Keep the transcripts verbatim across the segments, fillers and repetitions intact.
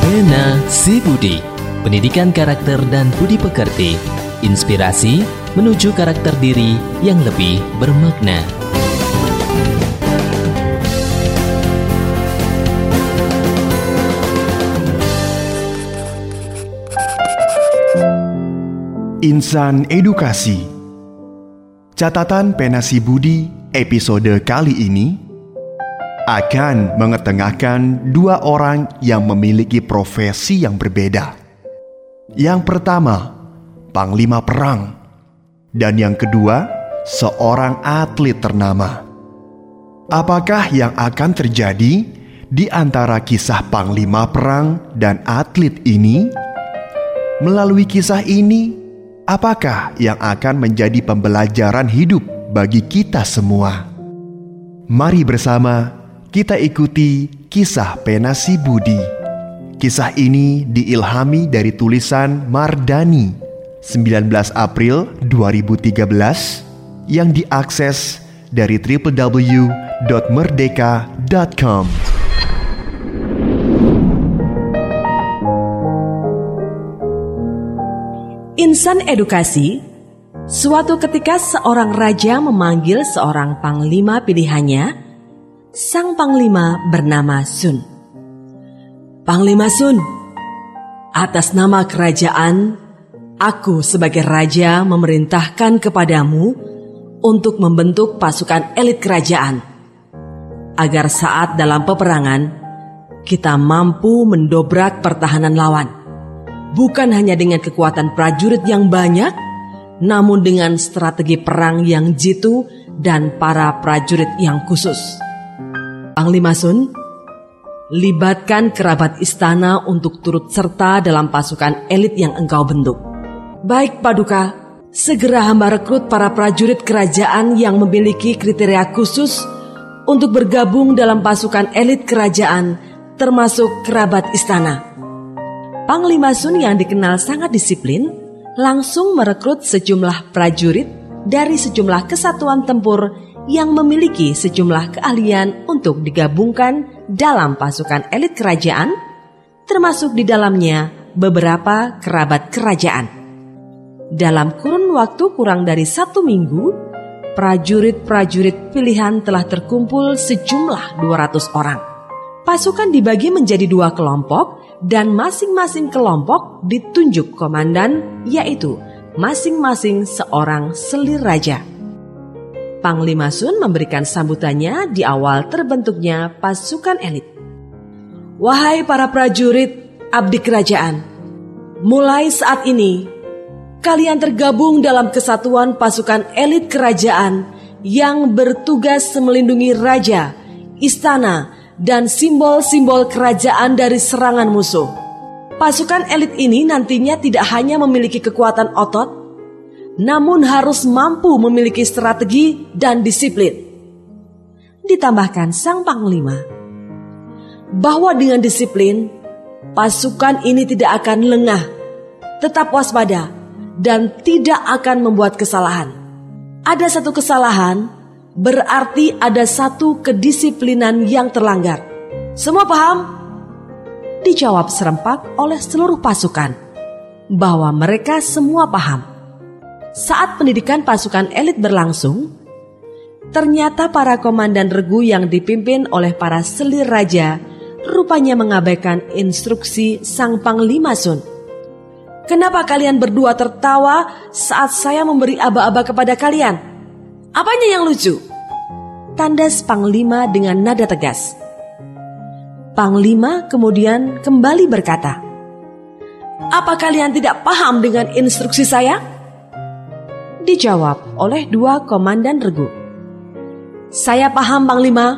Pena Si Budi, pendidikan karakter dan budi pekerti, inspirasi menuju karakter diri yang lebih bermakna. Insan Edukasi. Catatan Pena Si Budi episode kali ini akan mengetengahkan dua orang yang memiliki profesi yang berbeda. Yang pertama, panglima perang, dan yang kedua, seorang atlet ternama. Apakah yang akan terjadi di antara kisah panglima perang dan atlet ini? Melalui kisah ini, apakah yang akan menjadi pembelajaran hidup bagi kita semua? Mari bersama kita ikuti kisah Pena Si Budi. Kisah ini diilhami dari tulisan Mardani sembilan belas April dua ribu tiga belas yang diakses dari w w w dot merdeka dot com. Insan Edukasi. Suatu ketika seorang raja memanggil seorang panglima pilihannya. Sang panglima bernama Sun. Panglima Sun, atas nama kerajaan, aku sebagai raja memerintahkan kepadamu untuk membentuk pasukan elit kerajaan, agar saat dalam peperangan kita mampu mendobrak pertahanan lawan. Bukan hanya dengan kekuatan prajurit yang banyak, namun dengan strategi perang yang jitu dan para prajurit yang khusus. Panglima Sun, libatkan kerabat istana untuk turut serta dalam pasukan elit yang engkau bentuk. Baik Paduka, segera hamba rekrut para prajurit kerajaan yang memiliki kriteria khusus untuk bergabung dalam pasukan elit kerajaan, termasuk kerabat istana. Panglima Sun yang dikenal sangat disiplin langsung merekrut sejumlah prajurit dari sejumlah kesatuan tempur yang memiliki sejumlah keahlian untuk digabungkan dalam pasukan elit kerajaan, termasuk di dalamnya beberapa kerabat kerajaan. Dalam kurun waktu kurang dari satu minggu, prajurit-prajurit pilihan telah terkumpul sejumlah dua ratus orang. Pasukan dibagi menjadi dua kelompok dan masing-masing kelompok ditunjuk komandan, yaitu masing-masing seorang selir raja. Panglima Sun memberikan sambutannya di awal terbentuknya pasukan elit. Wahai para prajurit abdi kerajaan, mulai saat ini kalian tergabung dalam kesatuan pasukan elit kerajaan yang bertugas melindungi raja, istana, dan simbol-simbol kerajaan dari serangan musuh. Pasukan elit ini nantinya tidak hanya memiliki kekuatan otot, namun harus mampu memiliki strategi dan disiplin. Ditambahkan sang panglima, bahwa dengan disiplin, pasukan ini tidak akan lengah, tetap waspada, dan tidak akan membuat kesalahan. Ada satu kesalahan, berarti ada satu kedisiplinan yang terlanggar. Semua paham? Dijawab serempak oleh seluruh pasukan bahwa mereka semua paham. Saat pendidikan pasukan elit berlangsung, ternyata para komandan regu yang dipimpin oleh para selir raja rupanya mengabaikan instruksi sang panglima Sun. Kenapa kalian berdua tertawa saat saya memberi aba-aba kepada kalian? Apanya yang lucu? Tandas panglima dengan nada tegas. Panglima kemudian kembali berkata, apa kalian tidak paham dengan instruksi saya? Dijawab oleh dua komandan regu. Saya paham, Panglima.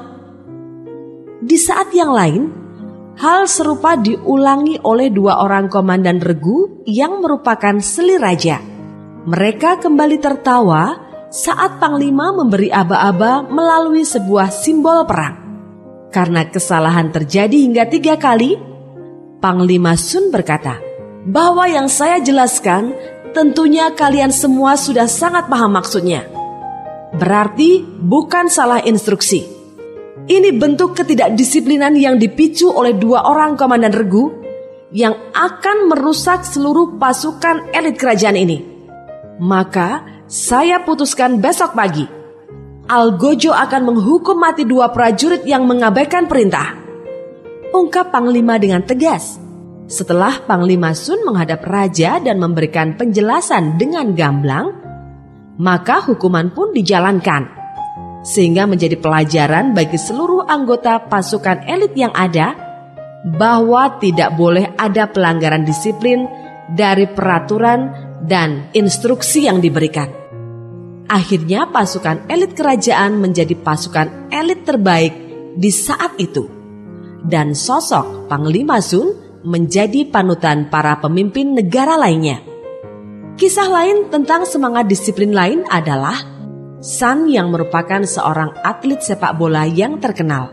Di saat yang lain, hal serupa diulangi oleh dua orang komandan regu yang merupakan selir raja. Mereka kembali tertawa saat Panglima memberi aba-aba melalui sebuah simbol perang. Karena kesalahan terjadi hingga tiga kali, Panglima Sun berkata, bahwa yang saya jelaskan tentunya kalian semua sudah sangat paham maksudnya. Berarti bukan salah instruksi. Ini bentuk ketidakdisiplinan yang dipicu oleh dua orang komandan regu yang akan merusak seluruh pasukan elit kerajaan ini. Maka saya putuskan besok pagi Algojo akan menghukum mati dua prajurit yang mengabaikan perintah, ungkap Panglima dengan tegas. Setelah Panglima Sun menghadap raja dan memberikan penjelasan dengan gamblang, maka hukuman pun dijalankan, sehingga menjadi pelajaran bagi seluruh anggota pasukan elit yang ada bahwa tidak boleh ada pelanggaran disiplin dari peraturan dan instruksi yang diberikan. Akhirnya pasukan elit kerajaan menjadi pasukan elit terbaik di saat itu, dan sosok Panglima Sun menjadi panutan para pemimpin negara lainnya. Kisah lain tentang semangat disiplin lain adalah Sun yang merupakan seorang atlet sepak bola yang terkenal.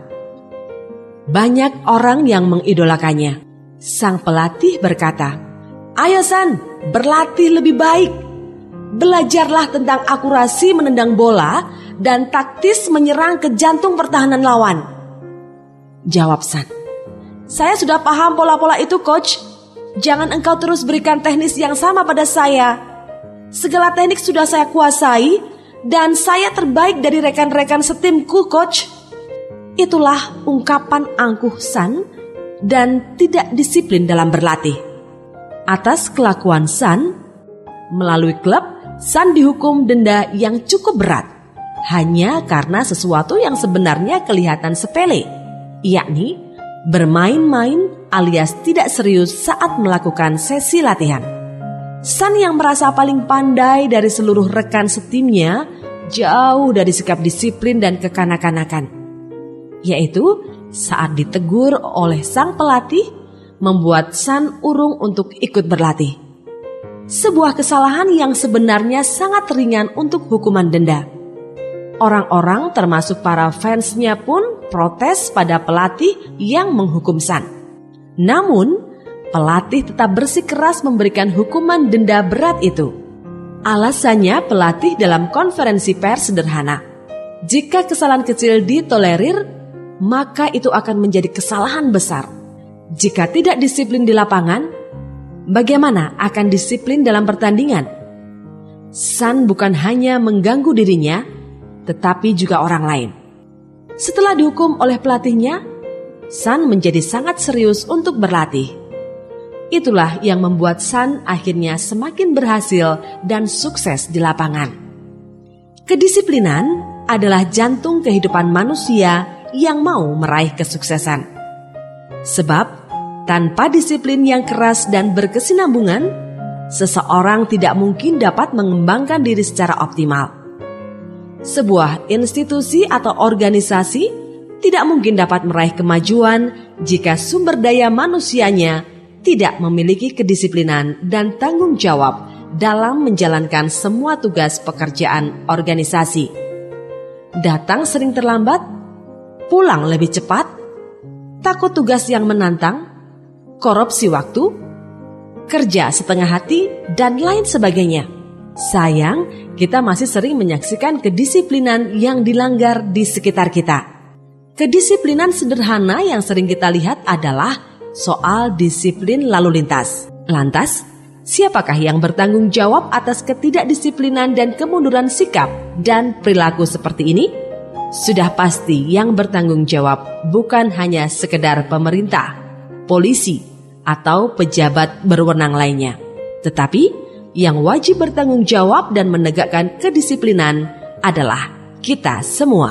Banyak orang yang mengidolakannya. Sang pelatih berkata, "Ayo Sun, berlatih lebih baik. Belajarlah tentang akurasi menendang bola dan taktis menyerang ke jantung pertahanan lawan." Jawab Sun, "Saya sudah paham pola-pola itu, Coach. Jangan engkau terus berikan teknis yang sama pada saya. Segala teknik sudah saya kuasai dan saya terbaik dari rekan-rekan setimku, Coach." Itulah ungkapan angkuh Sun dan tidak disiplin dalam berlatih. Atas kelakuan Sun, melalui klub, Sun dihukum denda yang cukup berat hanya karena sesuatu yang sebenarnya kelihatan sepele, yakni bermain-main alias tidak serius saat melakukan sesi latihan. Sun yang merasa paling pandai dari seluruh rekan setimnya jauh dari sikap disiplin dan kekanak-kanakan, yaitu saat ditegur oleh sang pelatih membuat Sun urung untuk ikut berlatih. Sebuah kesalahan yang sebenarnya sangat ringan untuk hukuman denda. Orang-orang termasuk para fansnya pun protes pada pelatih yang menghukum Sun. Namun, pelatih tetap bersikeras memberikan hukuman denda berat itu. Alasannya pelatih dalam konferensi pers sederhana. Jika kesalahan kecil ditolerir, maka itu akan menjadi kesalahan besar. Jika tidak disiplin di lapangan, bagaimana akan disiplin dalam pertandingan? Sun bukan hanya mengganggu dirinya, tetapi juga orang lain. Setelah dihukum oleh pelatihnya, Sun menjadi sangat serius untuk berlatih. Itulah yang membuat Sun akhirnya semakin berhasil dan sukses di lapangan. Kedisiplinan adalah jantung kehidupan manusia yang mau meraih kesuksesan. Sebab tanpa disiplin yang keras dan berkesinambungan, seseorang tidak mungkin dapat mengembangkan diri secara optimal. Sebuah institusi atau organisasi tidak mungkin dapat meraih kemajuan jika sumber daya manusianya tidak memiliki kedisiplinan dan tanggung jawab dalam menjalankan semua tugas pekerjaan organisasi. Datang sering terlambat, pulang lebih cepat, takut tugas yang menantang, korupsi waktu, kerja setengah hati, dan lain sebagainya. Sayang, kita masih sering menyaksikan kedisiplinan yang dilanggar di sekitar kita. Kedisiplinan sederhana yang sering kita lihat adalah soal disiplin lalu lintas. Lantas, siapakah yang bertanggung jawab atas ketidakdisiplinan dan kemunduran sikap dan perilaku seperti ini? Sudah pasti yang bertanggung jawab bukan hanya sekedar pemerintah, polisi, atau pejabat berwenang lainnya, tetapi yang wajib bertanggung jawab dan menegakkan kedisiplinan adalah kita semua.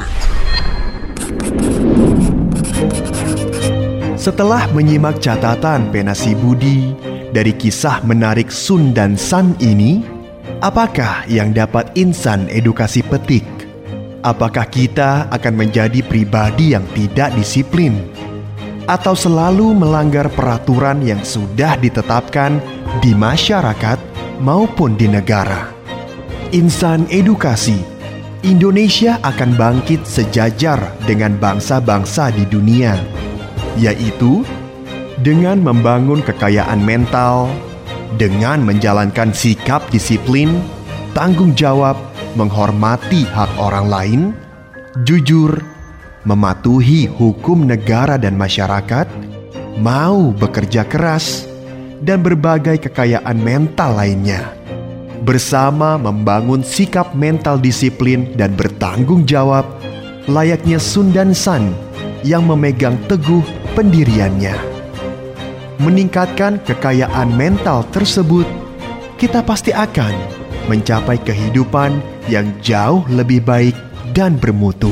Setelah menyimak catatan Penasi Budi dari kisah menarik Sun dan Sun ini, apakah yang dapat insan edukasi petik? Apakah kita akan menjadi pribadi yang tidak disiplin? Atau selalu melanggar peraturan yang sudah ditetapkan di masyarakat maupun di negara? Insan edukasi, Indonesia akan bangkit sejajar dengan bangsa-bangsa di dunia, yaitu dengan membangun kekayaan mental, dengan menjalankan sikap disiplin, tanggung jawab, menghormati hak orang lain, jujur, mematuhi hukum negara dan masyarakat, mau bekerja keras, dan berbagai kekayaan mental lainnya. Bersama membangun sikap mental disiplin dan bertanggung jawab, layaknya Sun dan San yang memegang teguh pendiriannya. Meningkatkan kekayaan mental tersebut, kita pasti akan mencapai kehidupan yang jauh lebih baik dan bermutu.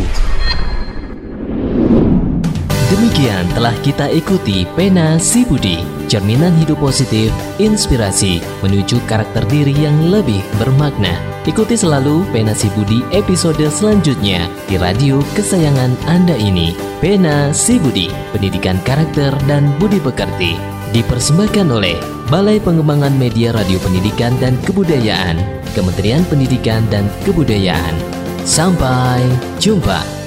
Demikian telah kita ikuti Pena Si Budi, cerminan hidup positif, inspirasi menuju karakter diri yang lebih bermakna. Ikuti selalu Pena Si Budi episode selanjutnya di radio kesayangan Anda ini. Pena Si Budi, pendidikan karakter dan budi pekerti, dipersembahkan oleh Balai Pengembangan Media Radio Pendidikan dan Kebudayaan, Kementerian Pendidikan dan Kebudayaan. Sampai jumpa.